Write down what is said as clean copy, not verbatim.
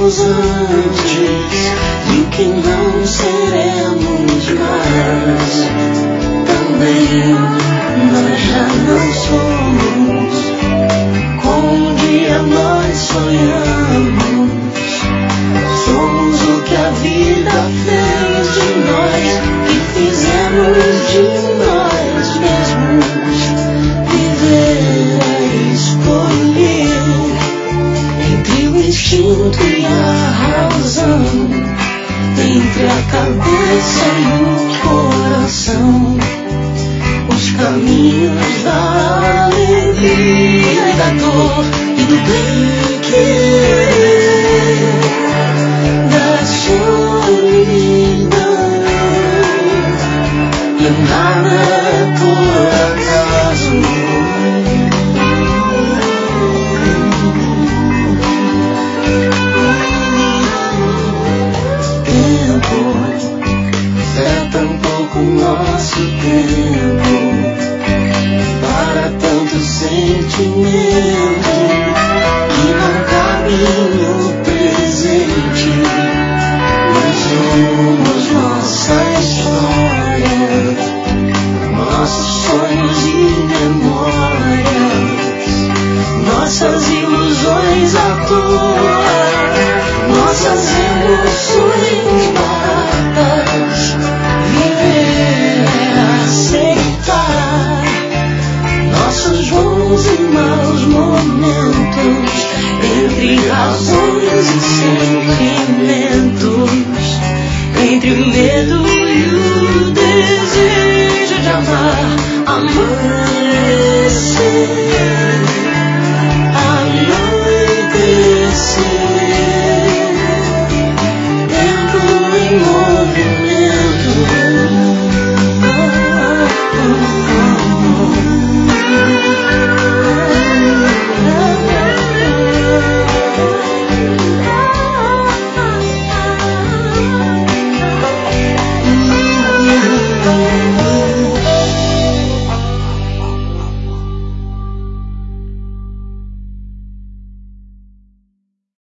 éramos antes e o que não seremos mais. Também nós já não somos como um dia nós sonhamos. Somos o que a vida fez de nós, que fizemos de nós mesmos. Viver é escolher entre o instinto e a razão, entre a cabeça e o coração, os caminhos da alegria e da dor e do bem querer, da solidão. E nada é por acaso. Nosso tempo para tanto sentimento que não cabe no presente. Nós somos nossa história, nossos sonhos e memórias, nossas ilusões à toa, nossas emoções baratas. Nossos bons e maus momentos, entre razões e sentimentos, entre o medo e o desejo de amar, amar.